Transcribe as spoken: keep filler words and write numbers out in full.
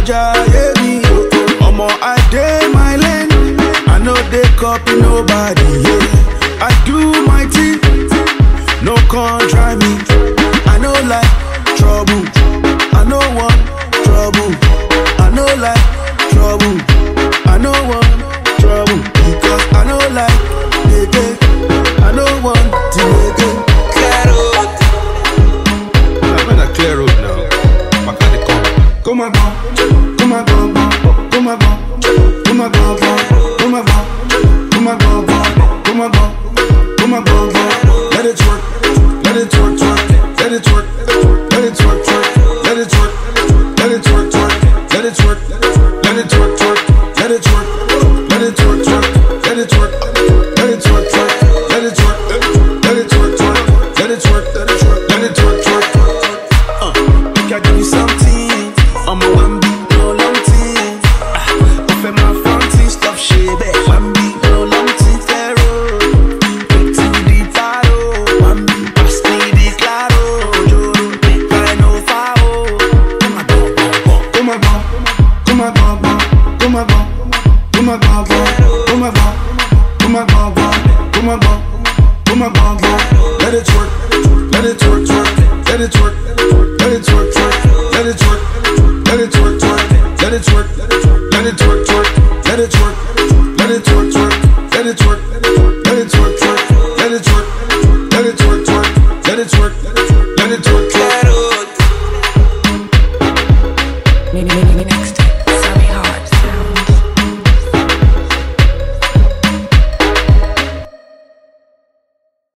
jaye me. Omo, I dey my lane. I know they copy nobody. Yeah. I do my thing. No con try me. I know like trouble. I know one trouble. I know like trouble. I know one trouble. Because I know like again. I know one till again. Clear road. I'm in a clear road now. Back at the corner. Come on, come on, come on, come on, come on, come on, come on.